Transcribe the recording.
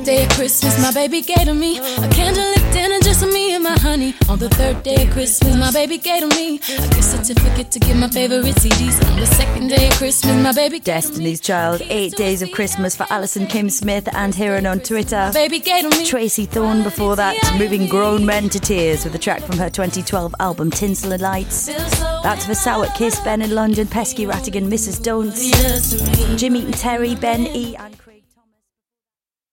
day of Christmas, my baby gave to me a candlelit dinner just for me and my honey. On the third day of Christmas, my baby gave to me a gift certificate to get my favorite CDs. On the second day of Christmas, my baby Destiny's Child, 8 Days of Christmas for Alison Kim Smith and Heron on Twitter. Baby gave to me. Tracy Thorn before that, moving grown men to tears with a track from her 2012 album Tinsel and Lights. That's for Sour Kiss, Ben in London, Pesky Rattigan, Mrs. Don't, Jimmy and Terry, Ben E. and